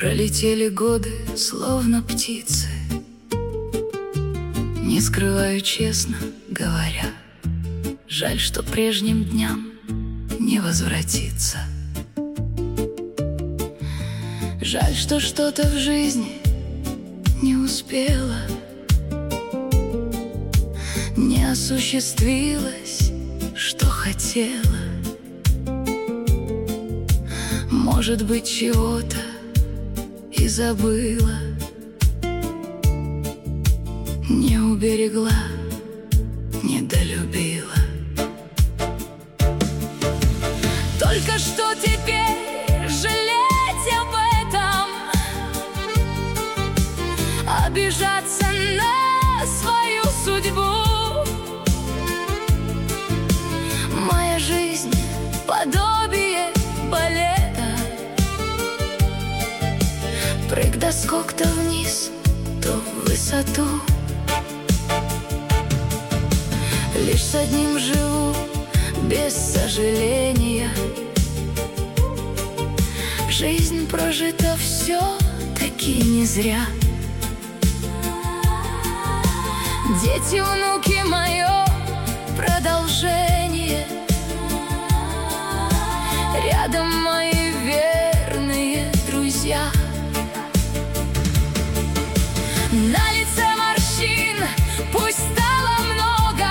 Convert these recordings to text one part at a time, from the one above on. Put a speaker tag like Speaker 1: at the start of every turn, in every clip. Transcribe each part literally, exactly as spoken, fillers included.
Speaker 1: Пролетели годы, словно птицы. Не скрываю, честно говоря, жаль, что прежним дням не возвратиться. Жаль, что что-то в жизни не успела, не осуществилось, что хотела. Может быть, чего-то и забыла, не уберегла, не долюбила. Только что теперь жалеть об этом, обижаться на свою судьбу. Моя жизнь — подобие балета, прыг да скок то вниз, то в высоту. Лишь с одним живу, без сожаления. Жизнь прожита все-таки не зря. Дети, внуки — мое продолжение. Рядом мои верные друзья. На лице морщин пусть стало много,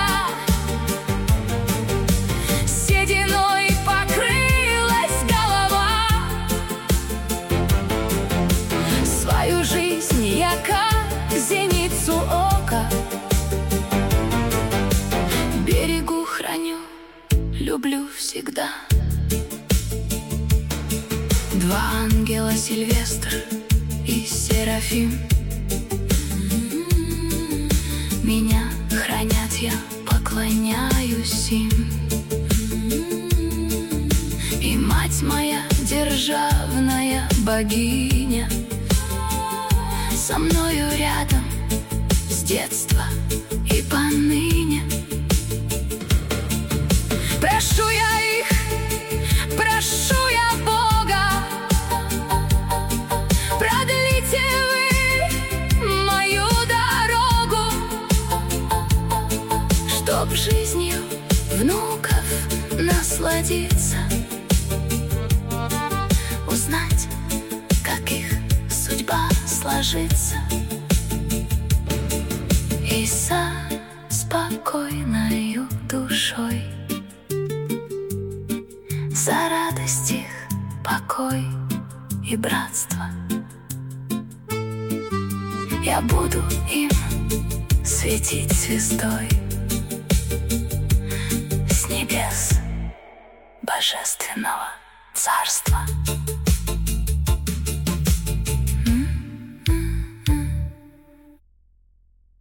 Speaker 1: сединой покрылась голова. Свою жизнь я как зеницу ока берегу, храню, люблю всегда. Два ангела — Сильвестр и Серафим. Меня хранят, я поклоняюсь им. И мать моя, державная богиня, со мною рядом с детства и поныне. Прошу я их, прошу я Бога, продлите вы мою дорогу, чтоб жизнью внуков насладиться, узнать, как их судьба сложится, и со спокойною душой за радость их, покой и братство я буду им светить звездой с небес божественного царства.